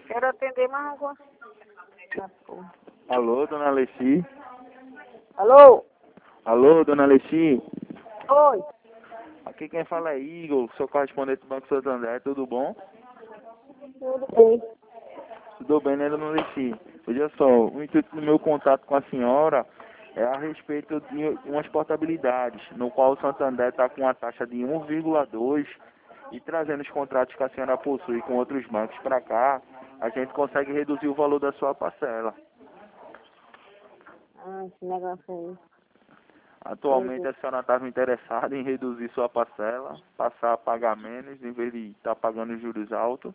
Quero atender, mas não consigo. Ah, porra. Alô, dona Alessi? Alô? Alô, dona Alessi? Oi. Aqui quem fala é Igor, sou correspondente do Banco Santander, tudo bom? Tudo bem. Tudo bem, né, dona Alessi? Veja só, o intuito do meu contato com a senhora é a respeito de umas portabilidades, no qual o Santander está com uma taxa de 1,2 e trazendo os contratos que a senhora possui com outros bancos para cá, a gente consegue reduzir o valor da sua parcela. Ah, esse negócio aí. Atualmente a senhora estava interessada em reduzir sua parcela, passar a pagar menos, em vez de estar pagando juros altos.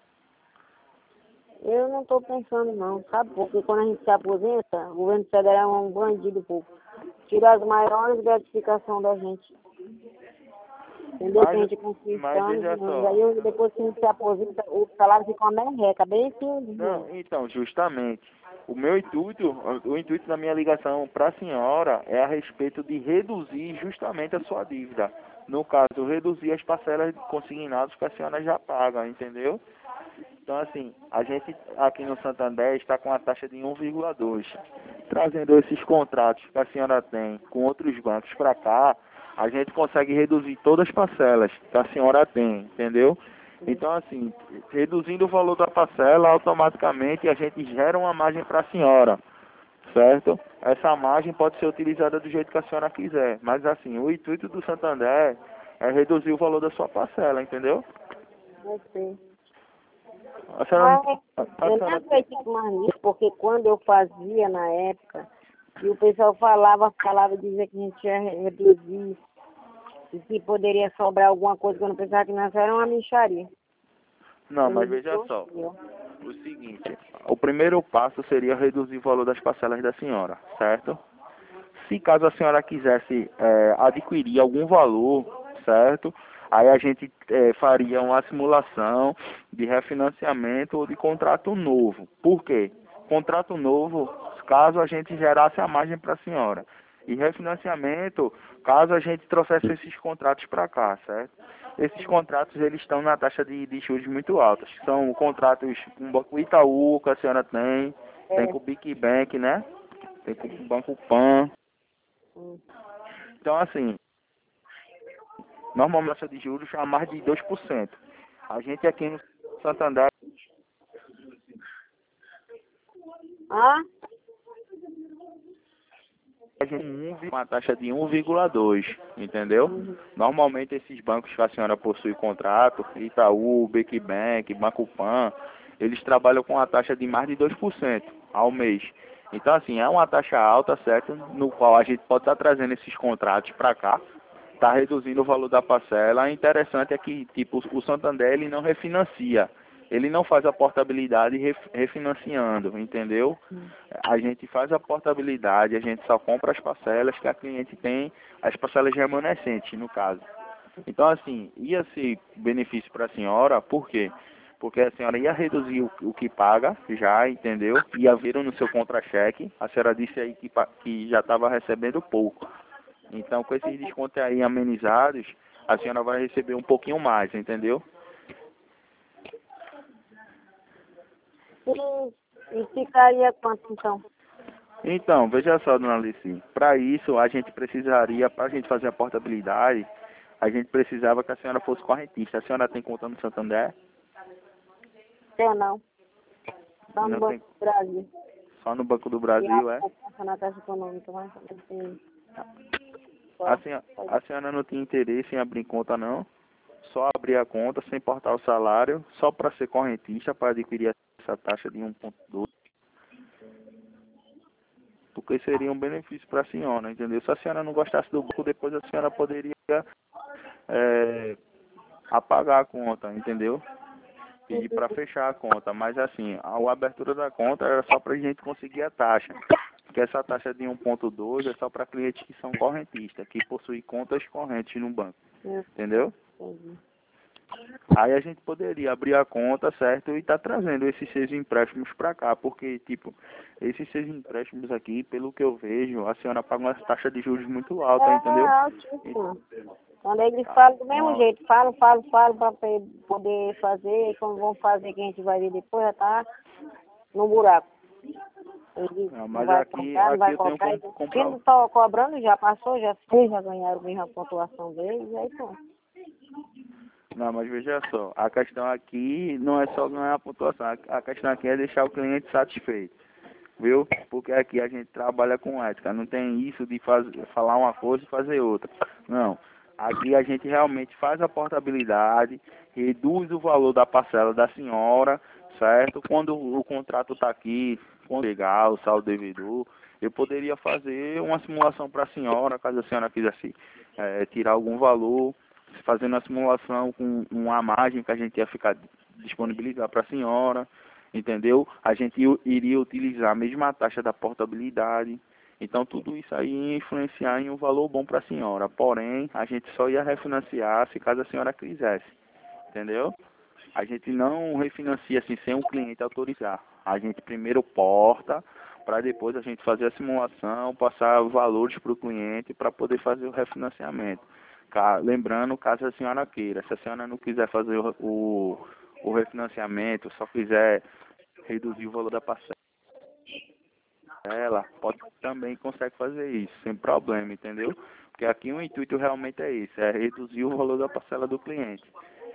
Eu não estou pensando não, sabe? Porque quando a gente se aposenta, o governo federal é um bandido, pô. Tira as maiores gratificações da gente. Entendeu? Que a gente conseguiu Mas anos, veja só. aí depois que a gente se aposenta, o salário fica uma merreca, bem simples. Não, então, justamente, o intuito da minha ligação para a senhora é a respeito de reduzir justamente a sua dívida. No caso, reduzir as parcelas consignadas que a senhora já paga, entendeu? Então, assim, a gente aqui no Santander está com a taxa de 1,2. Trazendo esses contratos que a senhora tem com outros bancos para cá, a gente consegue reduzir todas as parcelas que a senhora tem, entendeu? Então, assim, reduzindo o valor da parcela, automaticamente a gente gera uma margem para a senhora, certo? Essa margem pode ser utilizada do jeito que a senhora quiser, mas, assim, o intuito do Santander é reduzir o valor da sua parcela, entendeu? Eu sei. A senhora Mas a eu não senhora acredito mais nisso, porque quando eu fazia na época, e o pessoal falava, dizia que a gente ia reduzir, e que poderia sobrar alguma coisa que eu não pensava que não era uma mixaria. Não, mas veja só. O seguinte, o primeiro passo seria reduzir o valor das parcelas da senhora, certo? Se caso a senhora quisesse adquirir algum valor, certo? Aí a gente faria uma simulação de refinanciamento ou de contrato novo. Por quê? Contrato novo, caso a gente gerasse a margem para a senhora. E refinanciamento, caso a gente trouxesse esses contratos para cá, certo? Esses contratos, eles estão na taxa de juros muito altas. São contratos com o Banco Itaú, que a senhora tem com o Big Bank, né? Tem com o Banco Pan. Então, assim, normalmente a taxa de juros é mais de 2%. A gente aqui no Santander, Ah? a gente tem uma taxa de 1,2, entendeu? Normalmente esses bancos que a senhora possui contrato, Itaú, Big Bank, Banco Pan, eles trabalham com a taxa de mais de 2% ao mês. Então, assim, é uma taxa alta, certo? No qual a gente pode estar trazendo esses contratos para cá, está reduzindo o valor da parcela. O interessante é que, tipo, o Santander, ele não refinancia. Ele não faz a portabilidade refinanciando, entendeu? A gente faz a portabilidade, a gente só compra as parcelas que a cliente tem, as parcelas remanescentes, no caso. Então, assim, ia ser benefício para a senhora, por quê? Porque a senhora ia reduzir o que paga, já, entendeu? Ia ver no seu contra-cheque. A senhora disse aí que já estava recebendo pouco. Então, com esses descontos aí amenizados, a senhora vai receber um pouquinho mais, entendeu? E ficaria quanto então? Então, veja só, dona Alice, para isso a gente precisaria, para a gente fazer a portabilidade, a gente precisava que a senhora fosse correntista. A senhora tem conta no Santander? Tem não. Só no Não tem, Banco do Brasil. só no Banco do E a Brasil, é? poupança na Caixa Econômica, mas também tem. A Só. senhora, a senhora não tem interesse em abrir conta, não? Só abrir a conta sem importar o salário, só para ser correntista, para adquirir essa taxa de 1,2, porque seria um benefício para a senhora, entendeu? Se a senhora não gostasse do banco, depois a senhora poderia apagar a conta, entendeu? Pedir para fechar a conta, mas assim, a abertura da conta era só para a gente conseguir a taxa, porque essa taxa de 1,2 é só para clientes que são correntistas, que possuem contas correntes no banco, entendeu? Entendi. Aí a gente poderia abrir a conta, certo, e tá trazendo esses 6 empréstimos para cá, porque, tipo, esses 6 empréstimos aqui, pelo que eu vejo, a senhora paga uma taxa de juros muito alta, entendeu? É altíssimo. Quando eles falam do mesmo jeito, falam para poder fazer, e quando vão fazer, que a gente vai ver depois, já tá no buraco. Não, Não mas vai aqui, colocar, não vai eu tenho colocar. como Quem comprar. não está cobrando já passou, já fez, já ganharam mesmo a pontuação deles, aí pronto. Não, mas veja só, a questão aqui não é só ganhar a pontuação, a questão aqui é deixar o cliente satisfeito, viu? Porque aqui a gente trabalha com ética, não tem isso de falar uma coisa e fazer outra. Não, aqui a gente realmente faz a portabilidade, reduz o valor da parcela da senhora, certo? Quando o contrato está aqui, quando chegar o saldo devedor, eu poderia fazer uma simulação para a senhora, caso a senhora quisesse tirar algum valor, fazendo a simulação com uma margem que a gente ia ficar disponibilizar para a senhora, entendeu? A gente iria utilizar a mesma taxa da portabilidade, então tudo isso aí ia influenciar em um valor bom para a senhora, porém a gente só ia refinanciar se caso a senhora quisesse, entendeu? A gente não refinancia assim sem o cliente autorizar, a gente primeiro porta, para depois a gente fazer a simulação, passar valores para o cliente para poder fazer o refinanciamento. Lembrando, caso a senhora queira, se a senhora não quiser fazer o refinanciamento, só quiser reduzir o valor da parcela, pode também consegue fazer isso, sem problema, entendeu? Porque aqui o intuito realmente é isso, é reduzir o valor da parcela do cliente.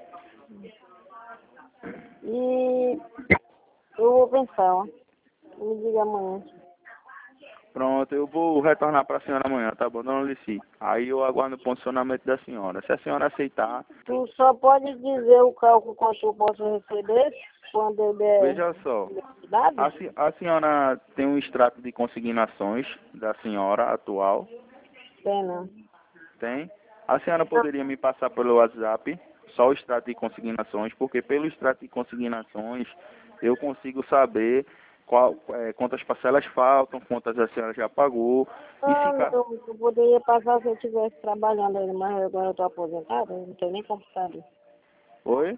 E eu vou pensar, ó. Me diga amanhã. Pronto, eu vou retornar para a senhora amanhã, tá bom, dona Alici? Aí eu aguardo o posicionamento da senhora. Se a senhora aceitar... Tu só pode dizer o cálculo quanto eu posso receber quando eu der Veja só, dados? a senhora tem um extrato de consignações da senhora atual? Pena. Tem? A senhora poderia me passar pelo WhatsApp só o extrato de consignações, porque pelo extrato de consignações eu consigo saber quantas parcelas faltam, quantas a senhora já pagou. E se Eu poderia passar se eu estivesse trabalhando ainda, mas agora eu estou aposentada, eu não tenho nem computador. Oi?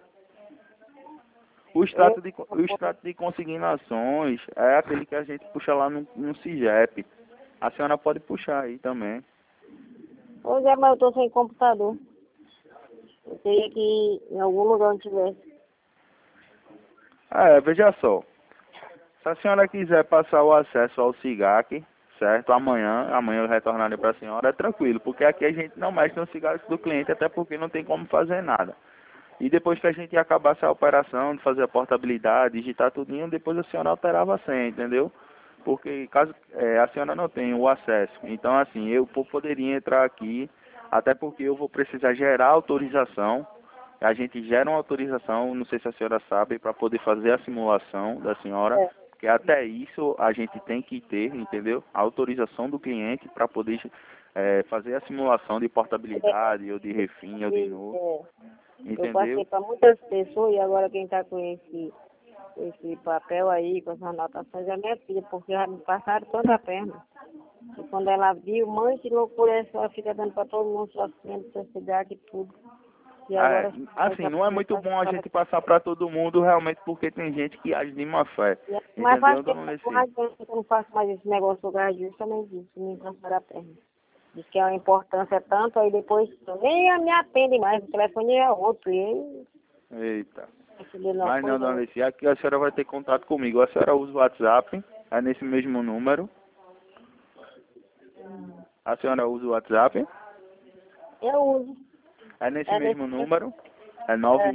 O extrato de consignações é aquele que a gente puxa lá no CIGEP. A senhora pode puxar aí também. Pois é, mas eu estou sem computador. Eu teria que ir em algum lugar onde tivesse. Veja só. Se a senhora quiser passar o acesso ao SIGAC, certo? Amanhã eu retornarei para a senhora, é tranquilo, porque aqui a gente não mexe no SIGAC do cliente, até porque não tem como fazer nada. E depois que a gente acabar essa operação de fazer a portabilidade, digitar tudinho, depois a senhora alterava a senha, entendeu? Porque caso a senhora não tenha o acesso, então assim, eu poderia entrar aqui, até porque eu vou precisar gerar autorização. A gente gera uma autorização, não sei se a senhora sabe, para poder fazer a simulação da senhora, É. porque até isso a gente tem que ter, entendeu? A autorização do cliente para poder fazer a simulação de portabilidade, ou de refim, ou de novo, Eu passei entendeu? para muitas pessoas e agora quem está com esse papel aí, com essas anotações, é minha filha, porque já me passaram toda a perna. E quando ela viu, mãe, que loucura essa, ela fica dando para todo mundo, só sendo, só cidade e tudo. E agora, Assim, não é muito bom a gente passar para todo mundo, realmente, porque tem gente que age de má fé, mas entendeu, faz dona tempo Leci? que eu não faço mais esse negócio do gás disso, também disse, me transferir a perna. Diz que é uma importância tanto, aí depois nem me atende mais, o telefone é outro, e aí, Eita. recebendo uma Mas não, coisa, dona Alicia, aqui a senhora vai ter contato comigo. A senhora usa o WhatsApp, é nesse mesmo número. A senhora usa o WhatsApp, eu uso. é nesse É mesmo desse número. É é,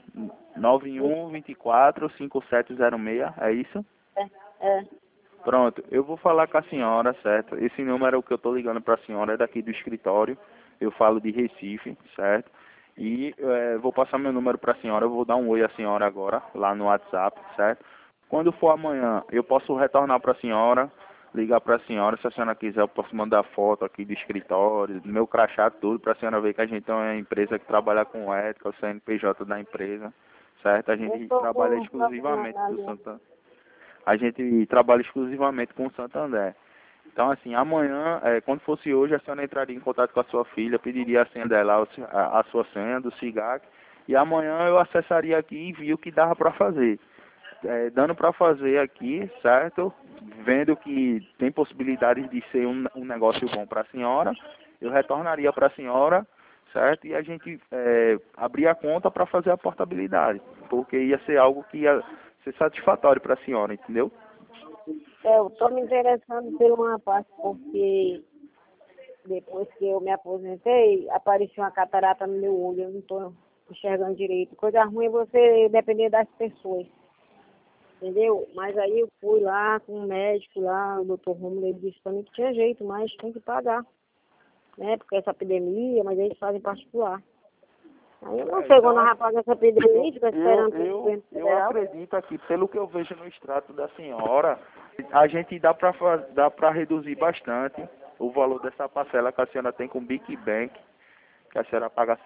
91245706, é isso? é. Pronto, eu vou falar com a senhora, certo? Esse número que eu tô ligando para a senhora é daqui do escritório. Eu falo de Recife, certo? E vou passar meu número para a senhora. Eu vou dar um oi à senhora agora, lá no WhatsApp, certo? Quando for amanhã, eu posso retornar para a senhora, ligar para a senhora. Se a senhora quiser, eu posso mandar foto aqui do escritório, do meu crachá, tudo, para a senhora ver que a gente é uma empresa que trabalha com ética, o CNPJ da empresa, certo? A Eu gente estou trabalha com um problema exclusivamente na do minha. Santander. A gente trabalha exclusivamente com o Santander. Então, assim, amanhã, quando fosse hoje, a senhora entraria em contato com a sua filha, pediria a senha dela, a sua senha do SIGAC, e amanhã eu acessaria aqui e vi o que dava para fazer. Dando para fazer aqui, certo? Vendo que tem possibilidades de ser um negócio bom para a senhora, eu retornaria para a senhora, certo? E a gente abrir a conta para fazer a portabilidade, porque ia ser algo que ia ser satisfatório para a senhora, entendeu? Eu estou me interessando por uma parte, porque depois que eu me aposentei, apareceu uma catarata no meu olho, eu não estou enxergando direito. Coisa ruim é você depender das pessoas, entendeu? Mas aí eu fui lá com o médico lá, o doutor Romulo, ele disse para mim que tinha jeito, mas tem que pagar, né? Porque essa epidemia, mas eles fazem particular. Aí eu não sei quando nós vamos pagar essa epidemia, fica esperando que o governo Eu federal. acredito aqui, pelo que eu vejo no extrato da senhora, a gente dá para reduzir bastante o valor dessa parcela que a senhora tem com o Big Bank, que a senhora paga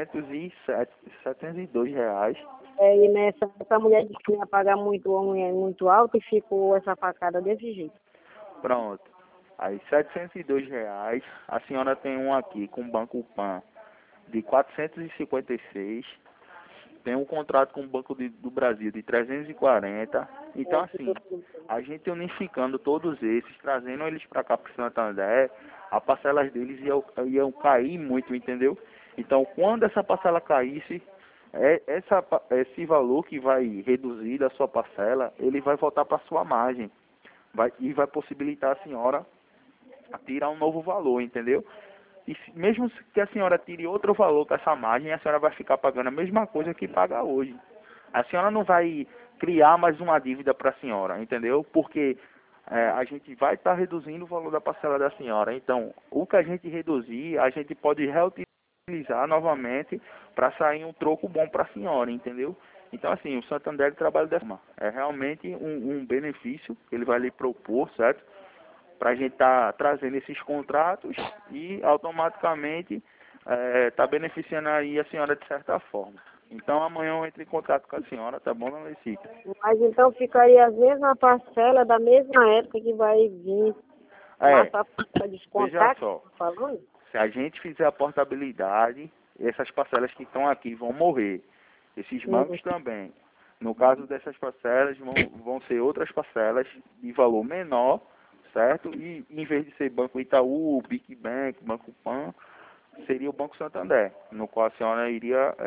R$ 702. E essa mulher disse que ia pagar muito alto e ficou essa facada desse jeito. Pronto. Aí R$ 702, a senhora tem um aqui com o Banco Pan de 456, tem um contrato com o Banco do Brasil de 340. Então assim, a gente unificando todos esses, trazendo eles para cá para o Santander, as parcelas deles iam cair muito, entendeu? Então quando essa parcela caísse, esse valor que vai reduzir da sua parcela, ele vai voltar para sua margem. E vai possibilitar a senhora a tirar um novo valor, entendeu? E mesmo que a senhora tire outro valor com essa margem, a senhora vai ficar pagando a mesma coisa que paga hoje. A senhora não vai criar mais uma dívida para a senhora, entendeu? Porque a gente vai estar reduzindo o valor da parcela da senhora. Então, o que a gente reduzir, a gente pode reutilizar novamente para sair um troco bom para a senhora, entendeu? Então, assim, o Santander trabalha dessa forma. É realmente um benefício que ele vai lhe propor, certo? Para a gente estar trazendo esses contratos e automaticamente tá beneficiando aí a senhora de certa forma. Então amanhã eu entro em contato com a senhora, tá bom, dona Lecita? Mas então ficaria a mesma parcela da mesma época que vai vir para Veja descontar, que só, você tá falando? se a gente fizer a portabilidade, essas parcelas que estão aqui vão morrer. Esses bancos também. No caso dessas parcelas, vão ser outras parcelas de valor menor, certo? E em vez de ser Banco Itaú, Big Bank, Banco Pan, seria o Banco Santander, no qual a senhora iria...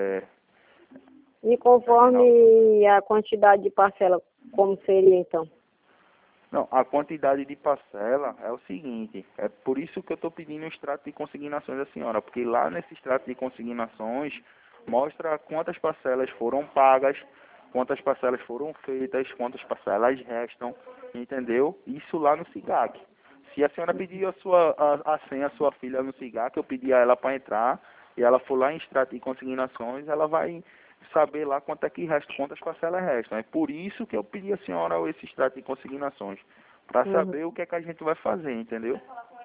E conforme a quantidade de parcela, como seria então? Não, a quantidade de parcela é o seguinte, é por isso que eu estou pedindo o extrato de consignações da senhora, porque lá nesse extrato de consignações mostra quantas parcelas foram pagas, quantas parcelas foram feitas, quantas parcelas restam, entendeu? Isso lá no SIGAC. Se a senhora pedir a senha à sua filha no SIGAC, eu pedi a ela para entrar, e ela for lá em extrato de consignações, ela vai saber lá quanto é que resta, quantas parcelas restam. É por isso que eu pedi a senhora esse extrato de consignações, para saber o que é que a gente vai fazer, entendeu?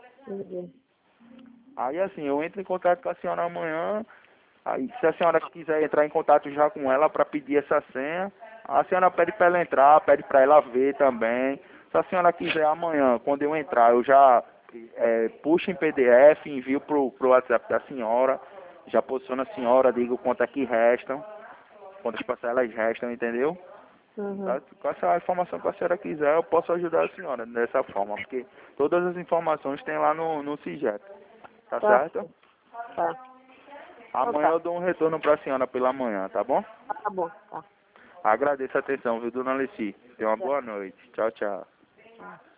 Aí assim, eu entro em contato com a senhora amanhã, aí se a senhora quiser entrar em contato já com ela para pedir essa senha, a senhora pede para ela entrar, pede para ela ver também. Se a senhora quiser amanhã, quando eu entrar, eu já puxo em PDF, envio pro WhatsApp da senhora, já posiciono a senhora, digo quanto é que restam, quantas parcelas restam, entendeu? Tá? Com essa informação que a senhora quiser, eu posso ajudar a senhora dessa forma, porque todas as informações tem lá no CIGEP. Tá certo? Tá. Amanhã eu dou um retorno pra senhora pela manhã, tá bom? Tá bom, tá. Agradeço a atenção, viu, dona Alessi? Tenha uma boa noite. Tchau, tchau.